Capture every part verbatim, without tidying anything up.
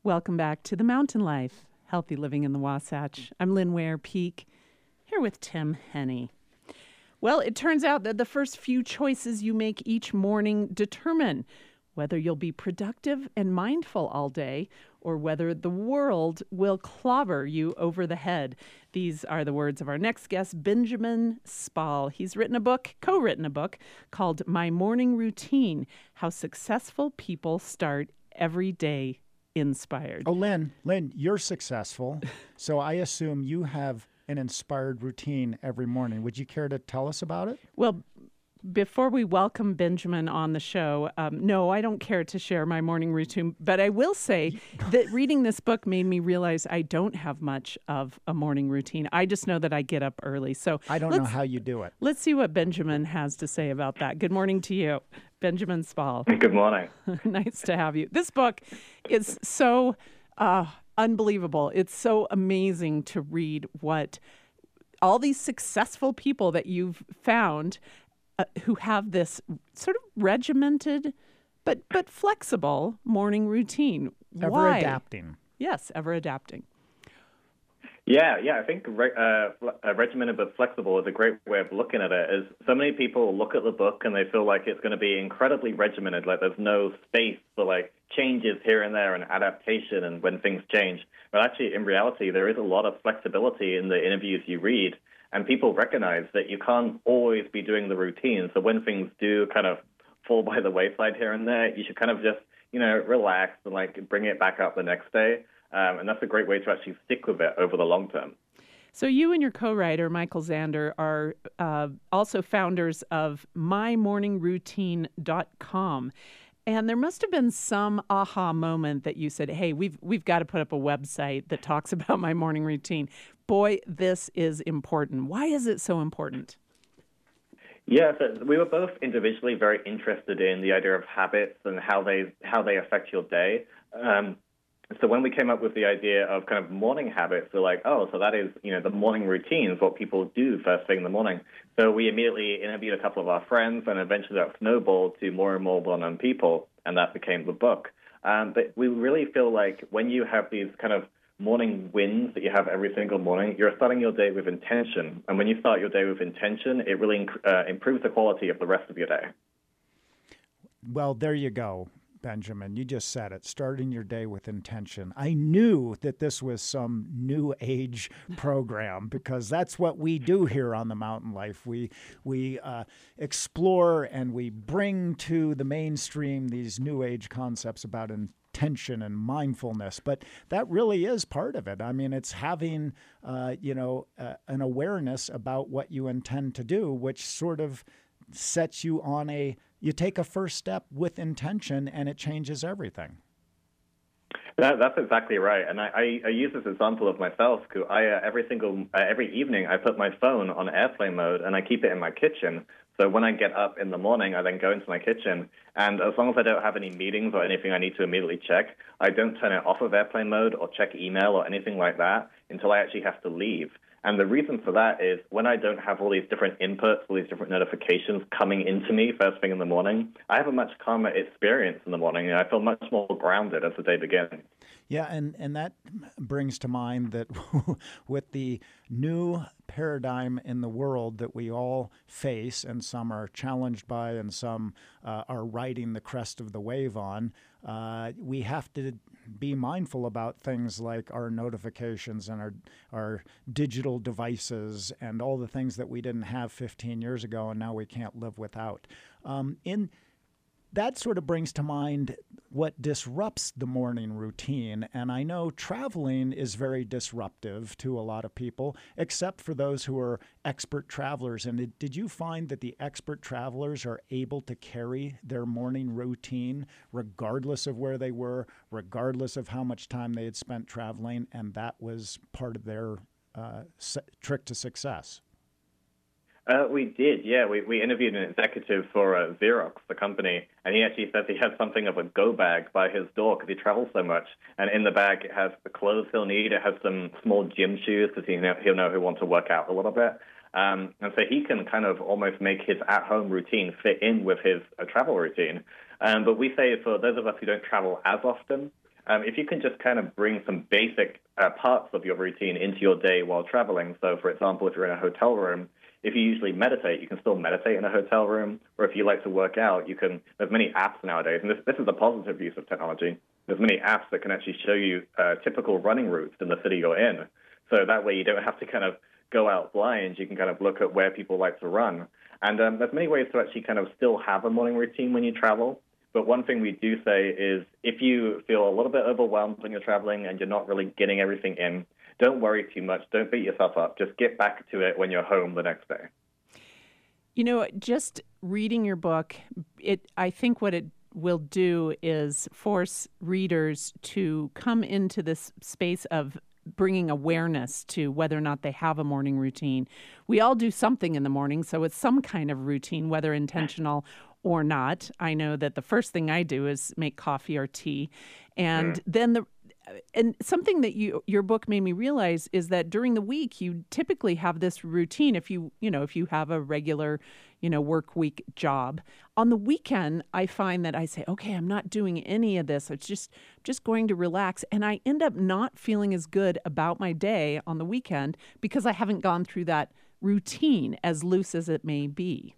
Welcome back to The Mountain Life, Healthy Living in the Wasatch. I'm Lynn Ware Peak, here with Tim Henney. Well, it turns out that the first few choices you make each morning determine whether you'll be productive and mindful all day or whether the world will clobber you over the head. These are the words of our next guest, Benjamin Spall. He's written a book, co-written a book called My Morning Routine, How Successful People Start Every Day Inspired. Oh, Lynn, Lynn, you're successful, so I assume you have an inspired routine every morning. Would you care to tell us about it? Well, before we welcome Benjamin on the show, um, no, I don't care to share my morning routine, but I will say that reading this book made me realize I don't have much of a morning routine. I just know that I get up early. So I don't know how you do it. Let's see what Benjamin has to say about that. Good morning to you, Benjamin Spall. Good morning. Nice to have you. This book is so uh, unbelievable. It's so amazing to read what all these successful people that you've found Uh, who have this sort of regimented but but flexible morning routine. Ever Why? adapting. Yes, ever adapting. Yeah, yeah. I think re- uh, uh, regimented but flexible is a great way of looking at it. Is so many people look at the book and they feel like it's going to be incredibly regimented, like there's no space for like changes here and there and adaptation and when things change. But actually, in reality, there is a lot of flexibility in the interviews you read. And people recognize that you can't always be doing the routine. So when things do kind of fall by the wayside here and there, you should kind of just, you know, relax and like bring it back up the next day. Um, and that's a great way to actually stick with it over the long term. So you and your co-writer, Michael Zander, are uh, also founders of my morning routine dot com. And there must have been some aha moment that you said, hey, we've we've got to put up a website that talks about my morning routine. Boy, this is important. Why is it so important? Yeah, so we were both individually very interested in the idea of habits and how they how they affect your day. Um, so when we came up with the idea of kind of morning habits, we're like, oh, so that is, you know, the morning routines, what people do first thing in the morning. So we immediately interviewed a couple of our friends, and eventually that snowballed to more and more well-known people, and that became the book. Um, but we really feel like when you have these kind of morning wins that you have every single morning, you're starting your day with intention. And when you start your day with intention, it really inc- uh, improves the quality of the rest of your day. Well, there you go, Benjamin. You just said it, starting your day with intention. I knew that this was some new age program because that's what we do here on The Mountain Life. We we uh, explore and we bring to the mainstream these new age concepts about intention and mindfulness. But that really is part of it. I mean, it's having, uh, you know, uh, an awareness about what you intend to do, which sort of sets you on a You take a first step with intention, and it changes everything. That, that's exactly right, and I, I, I use this example of myself. Cause I uh, every single uh, every evening I put my phone on airplane mode and I keep it in my kitchen. So when I get up in the morning, I then go into my kitchen, and as long as I don't have any meetings or anything I need to immediately check, I don't turn it off of airplane mode or check email or anything like that until I actually have to leave. And the reason for that is when I don't have all these different inputs, all these different notifications coming into me first thing in the morning, I have a much calmer experience in the morning, and I feel much more grounded as the day begins. Yeah, and, and that brings to mind that with the new paradigm in the world that we all face, and some are challenged by and some uh, are riding the crest of the wave on, uh, we have to be mindful about things like our notifications and our our digital devices and all the things that we didn't have fifteen years ago and now we can't live without. Um, in That sort of brings to mind what disrupts the morning routine. And I know traveling is very disruptive to a lot of people, except for those who are expert travelers. And did, did you find that the expert travelers are able to carry their morning routine regardless of where they were, regardless of how much time they had spent traveling, and that was part of their uh, trick to success? Uh, we did, yeah. We, we interviewed an executive for uh, Xerox, the company, and he actually said he has something of a go bag by his door because he travels so much. And in the bag, it has the clothes he'll need. It has some small gym shoes because he know, he'll know he'll want to work out a little bit. Um, and so he can kind of almost make his at-home routine fit in with his uh, travel routine. Um, but we say for those of us who don't travel as often, um, if you can just kind of bring some basic uh, parts of your routine into your day while traveling. So, for example, if you're in a hotel room, if you usually meditate, you can still meditate in a hotel room. Or if you like to work out, you can. There's many apps nowadays, and this, this is a positive use of technology. There's many apps that can actually show you uh, typical running routes in the city you're in. So that way you don't have to kind of go out blind. You can kind of look at where people like to run. And um, there's many ways to actually kind of still have a morning routine when you travel. But one thing we do say is if you feel a little bit overwhelmed when you're traveling and you're not really getting everything in, don't worry too much. Don't beat yourself up. Just get back to it when you're home the next day. You know, just reading your book, it I think what it will do is force readers to come into this space of bringing awareness to whether or not they have a morning routine. We all do something in the morning, so it's some kind of routine, whether intentional or not. I know that the first thing I do is make coffee or tea. And mm. then the and something that you your book made me realize is that during the week you typically have this routine if you you know if you have a regular you know work week job. On the weekend I find that I say, okay, I'm not doing any of this, it's just just going to relax, and I end up not feeling as good about my day on the weekend because I haven't gone through that routine, as loose as it may be.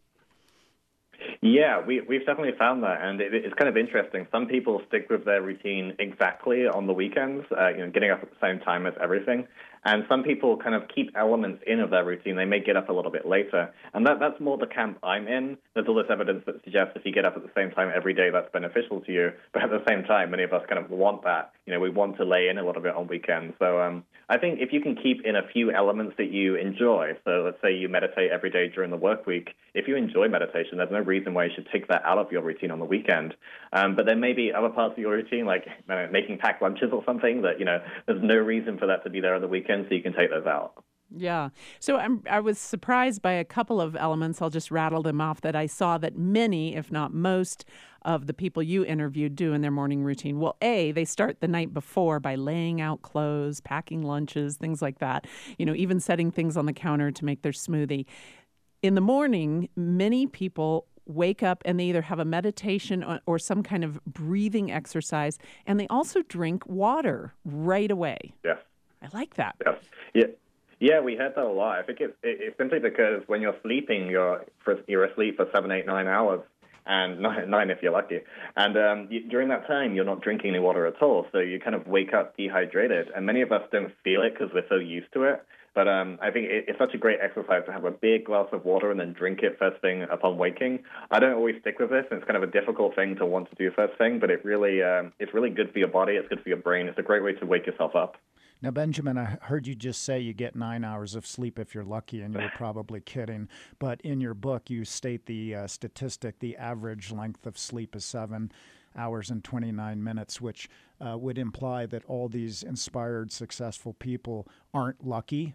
Yeah, we, we've definitely found that, and it, it's kind of interesting. Some people stick with their routine exactly on the weekends, uh, you know, getting up at the same time as everything. And some people kind of keep elements in of their routine. They may get up a little bit later. And that, that's more the camp I'm in. There's all this evidence that suggests if you get up at the same time every day, that's beneficial to you. But at the same time, many of us kind of want that. You know, we want to lay in a little bit on weekends. So um, I think if you can keep in a few elements that you enjoy, so let's say you meditate every day during the work week, if you enjoy meditation, there's no reason why you should take that out of your routine on the weekend. Um, but there may be other parts of your routine, like uh, making packed lunches or something, that, you know, there's no reason for that to be there on the weekend, so you can take those out. Yeah. So I'm, I was surprised by a couple of elements. I'll just rattle them off that I saw that many, if not most, of the people you interviewed do in their morning routine. Well, A, they start the night before by laying out clothes, packing lunches, things like that, you know, even setting things on the counter to make their smoothie. In the morning, many people wake up and they either have a meditation or, or some kind of breathing exercise, and they also drink water right away. Yes. I like that. Yes. Yeah. Yeah, we heard that a lot. I think it's, it's simply because when you're sleeping, you're you're asleep for seven, eight, nine hours, and nine, nine if you're lucky. And um, you, during that time, you're not drinking any water at all, so you kind of wake up dehydrated. And many of us don't feel it because we're so used to it. But um, I think it, it's such a great exercise to have a big glass of water and then drink it first thing upon waking. I don't always stick with this, and it's kind of a difficult thing to want to do first thing, but it really um, it's really good for your body. It's good for your brain. It's a great way to wake yourself up. Now, Benjamin, I heard you just say you get nine hours of sleep if you're lucky, and you were probably kidding. But in your book, you state the uh, statistic, the average length of sleep is seven hours and twenty-nine minutes, which uh, would imply that all these inspired, successful people aren't lucky.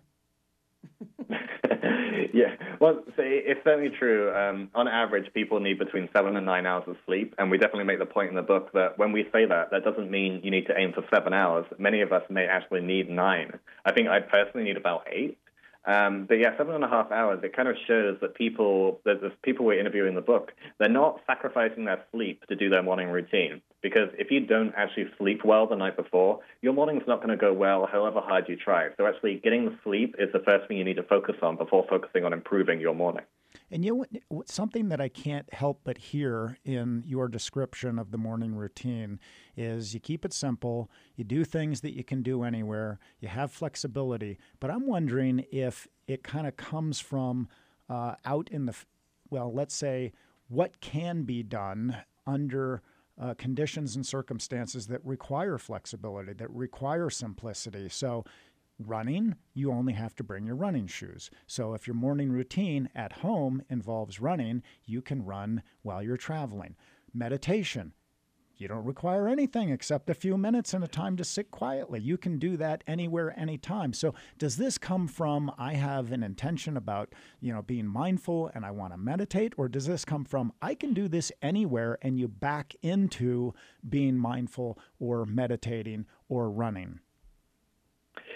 Yeah, well, so it's certainly true. Um, on average, people need between seven and nine hours of sleep, and we definitely make the point in the book that when we say that, that doesn't mean you need to aim for seven hours. Many of us may actually need nine. I think I personally need about eight. Um, but yeah, seven and a half hours, it kind of shows that people, that the people we're interviewing in the book, they're not sacrificing their sleep to do their morning routine. Because if you don't actually sleep well the night before, your morning's not going to go well however hard you try. So actually getting the sleep is the first thing you need to focus on before focusing on improving your morning. And you know, something that I can't help but hear in your description of the morning routine is you keep it simple, you do things that you can do anywhere, you have flexibility. But I'm wondering if it kind of comes from uh, out in the, well, let's say, what can be done under uh, conditions and circumstances that require flexibility, that require simplicity. So running, you only have to bring your running shoes. So if your morning routine at home involves running, you can run while you're traveling. Meditation, you don't require anything except a few minutes and a time to sit quietly. You can do that anywhere, anytime. So does this come from, I have an intention about, you know, being mindful and I want to meditate, or does this come from, I can do this anywhere, and you back into being mindful or meditating or running?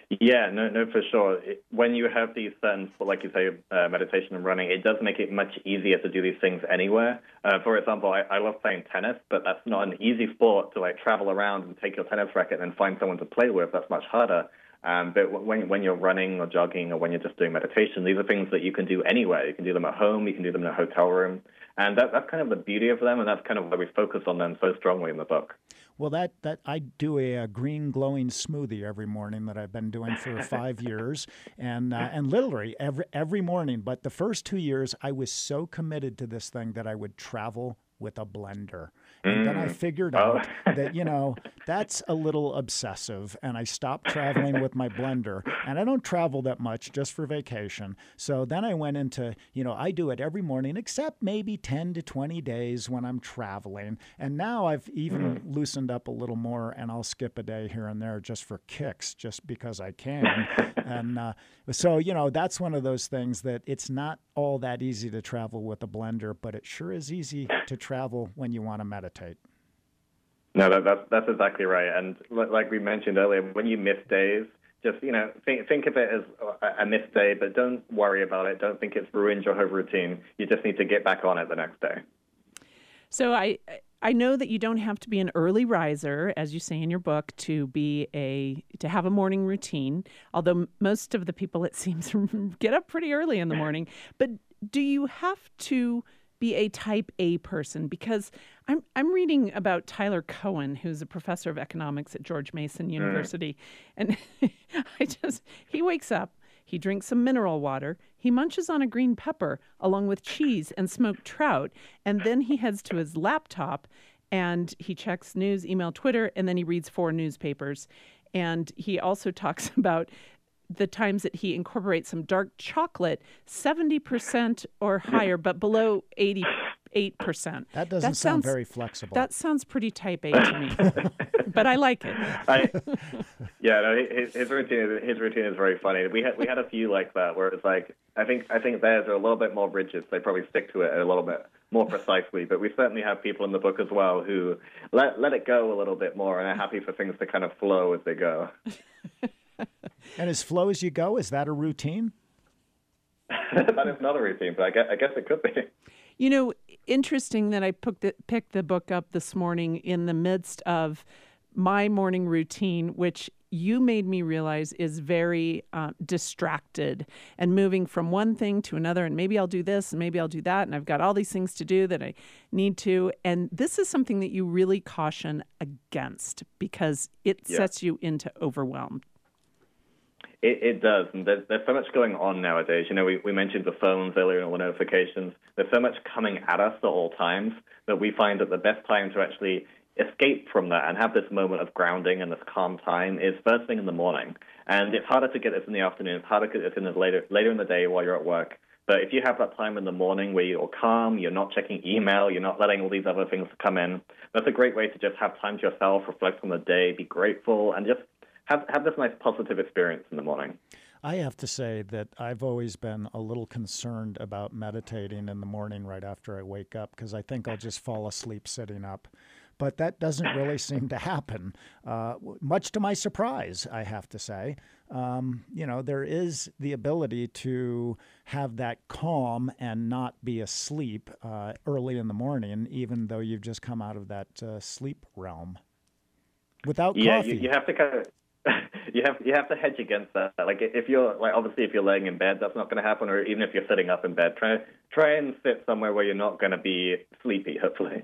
Yeah, no, no, for sure. It, when you have these certain, like you say, uh, meditation and running, it does make it much easier to do these things anywhere. Uh, for example, I, I love playing tennis, but that's not an easy sport to like travel around and take your tennis racket and find someone to play with. That's much harder. Um, but when when you're running or jogging or when you're just doing meditation, these are things that you can do anywhere. You can do them at home. You can do them in a hotel room. And that, that's kind of the beauty of them, and that's kind of why we focus on them so strongly in the book. Well, that, that I do a, a green glowing smoothie every morning that I've been doing for five years, and uh, and literally every every morning. But the first two years, I was so committed to this thing that I would travel with a blender. And mm. then I figured out oh. that, you know, that's a little obsessive, and I stopped traveling with my blender. And I don't travel that much, just for vacation. So then I went into, you know, I do it every morning, except maybe ten to twenty days when I'm traveling. And now I've even mm. loosened up a little more, and I'll skip a day here and there just for kicks, just because I can. and uh, so, you know, that's one of those things that it's not all that easy to travel with a blender, but it sure is easy to travel when you want to meditate. No, that, that's that's exactly right. And like we mentioned earlier, when you miss days, just you know think think of it as a missed day, but don't worry about it. Don't think it's ruined your whole routine. You just need to get back on it the next day. So I I know that you don't have to be an early riser, as you say in your book, to be a to have a morning routine. Although most of the people, it seems, get up pretty early in the morning. But do you have to be a type A person? Because I'm I'm reading about Tyler Cohen, who's a professor of economics at George Mason University, and I just he wakes up, he drinks some mineral water, he munches on a green pepper along with cheese and smoked trout, and then he heads to his laptop and he checks news, email, Twitter, and then he reads four newspapers. And he also talks about the times that he incorporates some dark chocolate, seventy percent or higher, but below eighty-eight percent. That doesn't that sound sounds, very flexible. That sounds pretty type A to me, but I like it. I, yeah, no, his, his routine his routine is very funny. We had we had a few like that where it's like I think I think theirs are a little bit more rigid. So they probably stick to it a little bit more precisely. But we certainly have people in the book as well who let let it go a little bit more and are happy for things to kind of flow as they go. And as flow as you go, is that a routine? That is not a routine, but I guess, I guess it could be. You know, interesting that I picked the, picked the book up this morning in the midst of my morning routine, which you made me realize is very uh, distracted and moving from one thing to another. And maybe I'll do this and maybe I'll do that. And I've got all these things to do that I need to. And this is something that you really caution against because it yeah. sets you into overwhelm. It, it does, and there's, there's so much going on nowadays. You know, we, we mentioned the phones earlier and all the notifications. There's so much coming at us at all times that we find that the best time to actually escape from that and have this moment of grounding and this calm time is first thing in the morning. And it's harder to get this in the afternoon. It's harder to get this in the later, later in the day while you're at work. But if you have that time in the morning where you're calm, you're not checking email, you're not letting all these other things come in, that's a great way to just have time to yourself, reflect on the day, be grateful, and just Have, have this nice positive experience in the morning. I have to say that I've always been a little concerned about meditating in the morning right after I wake up because I think I'll just fall asleep sitting up. But that doesn't really seem to happen, uh, much to my surprise, I have to say. Um, you know, there is the ability to have that calm and not be asleep uh, early in the morning, even though you've just come out of that uh, sleep realm. Without yeah, coffee. Yeah, you, you have to kind of... You have you have to hedge against that. Like if you're like obviously if you're laying in bed, that's not going to happen. Or even if you're sitting up in bed, try try and sit somewhere where you're not going to be sleepy. Hopefully.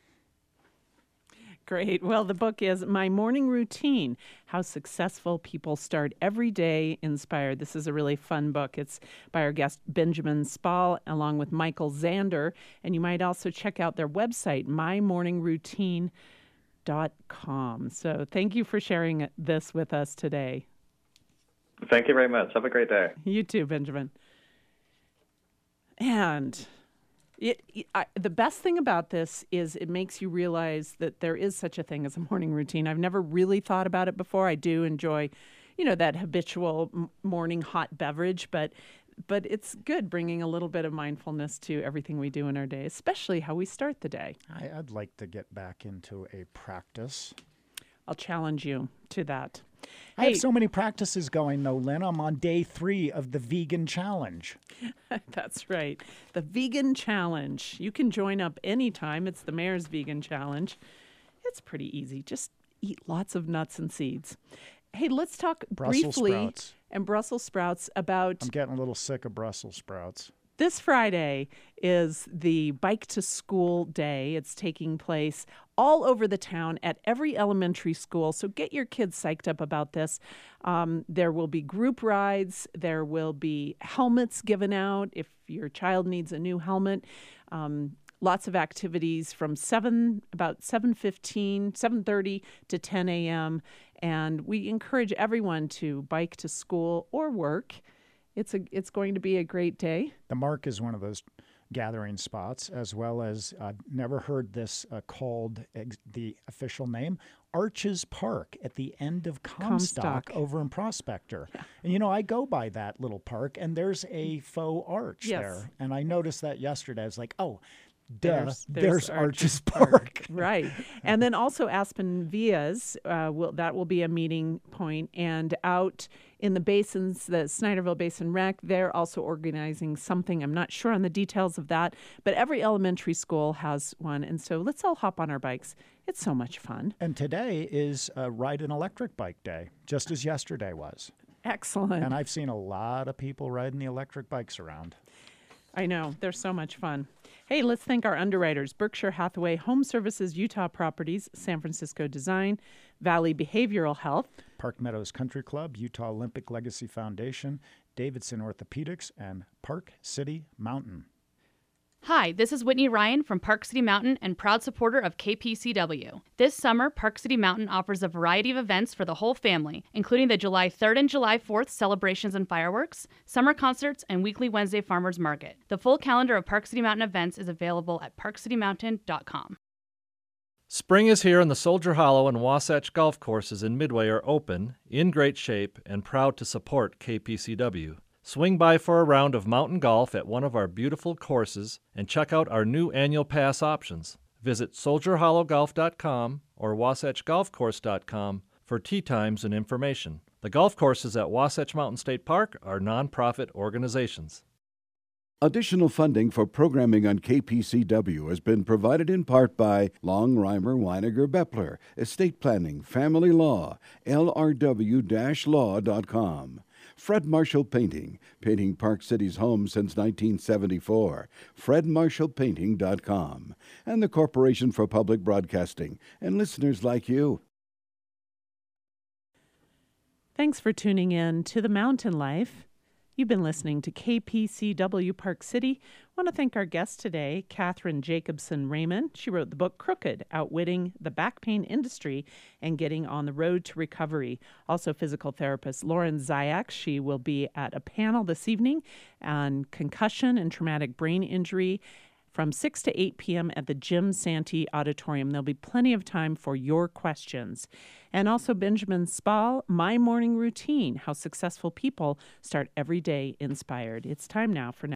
Great. Well, the book is My Morning Routine: How Successful People Start Every Day Inspired. This is a really fun book. It's by our guest Benjamin Spall along with Michael Zander, and you might also check out their website, my morning routine dot com. So thank you for sharing this with us today. Thank you very much. Have a great day. You too, Benjamin. And it, it I, the best thing about this is it makes you realize that there is such a thing as a morning routine. I've never really thought about it before. I do enjoy, you know, that habitual m- morning hot beverage, but But it's good bringing a little bit of mindfulness to everything we do in our day, especially how we start the day. I, I'd like to get back into a practice. I'll challenge you to that. I Hey. have so many practices going, though, Lynn. I'm on day three of the vegan challenge. That's right. The Vegan Challenge. You can join up anytime. It's the Mayor's Vegan Challenge. It's pretty easy. Just eat lots of nuts and seeds. Hey, let's talk Brussels briefly sprouts. and Brussels sprouts about I'm getting a little sick of Brussels sprouts. this Friday is the Bike to School Day. It's taking place all over the town at every elementary school. So get your kids psyched up about this. Um, there will be group rides. There will be helmets given out if your child needs a new helmet. Um, lots of activities from seven, about seven fifteen, seven thirty to ten a.m. And we encourage everyone to bike to school or work. It's a it's going to be a great day. The Mark is one of those gathering spots, as well as I've never heard this uh, called ex- the official name, Arches Park at the end of Comstock, Comstock. over in Prospector. Yeah. And you know, I go by that little park, and there's a faux arch Yes. there, and I noticed that yesterday. I was like, oh. Duh, There's, there's, there's Arches Arches Park. Park. Right. And then also Aspen Villas, uh, will, that will be a meeting point. And out in the basins, the Snyderville Basin Rec, they're also organizing something. I'm not sure on the details of that, but every elementary school has one. And so let's all hop on our bikes. It's so much fun. And today is uh, Ride an Electric Bike Day, just as yesterday was. Excellent. And I've seen a lot of people riding the electric bikes around. I know. They're so much fun. Hey, let's thank our underwriters, Berkshire Hathaway Home Services, Utah Properties, San Francisco Design, Valley Behavioral Health, Park Meadows Country Club, Utah Olympic Legacy Foundation, Davidson Orthopedics, and Park City Mountain. Hi, this is Whitney Ryan from Park City Mountain and proud supporter of K P C W. This summer, Park City Mountain offers a variety of events for the whole family, including the July third and July fourth celebrations and fireworks, summer concerts, and weekly Wednesday farmers market. The full calendar of Park City Mountain events is available at park city mountain dot com. Spring is here and the Soldier Hollow and Wasatch golf courses in Midway are open, in great shape, and proud to support K P C W. Swing by for a round of mountain golf at one of our beautiful courses and check out our new annual pass options. Visit soldier hollow golf dot com or wasatch golf course dot com for tee times and information. The golf courses at Wasatch Mountain State Park are nonprofit organizations. Additional funding for programming on K P C W has been provided in part by Long, Reimer, Weiniger, Bepler, Estate Planning, Family Law, L R W law dot com. Fred Marshall Painting, painting Park City's home since nineteen seventy-four, fred marshall painting dot com, and the Corporation for Public Broadcasting, and listeners like you. Thanks for tuning in to The Mountain Life. You've been listening to K P C W Park City. I want to thank our guest today, Catherine Jacobson Raymond. She wrote the book Crooked, Outwitting the Back Pain Industry and Getting on the Road to Recovery. Also physical therapist Lauren Zayak. She will be at a panel this evening on concussion and traumatic brain injury from six to eight p.m. at the Jim Santee Auditorium. There'll be plenty of time for your questions. And also Benjamin Spall, My Morning Routine, How Successful People Start Every Day Inspired. It's time now for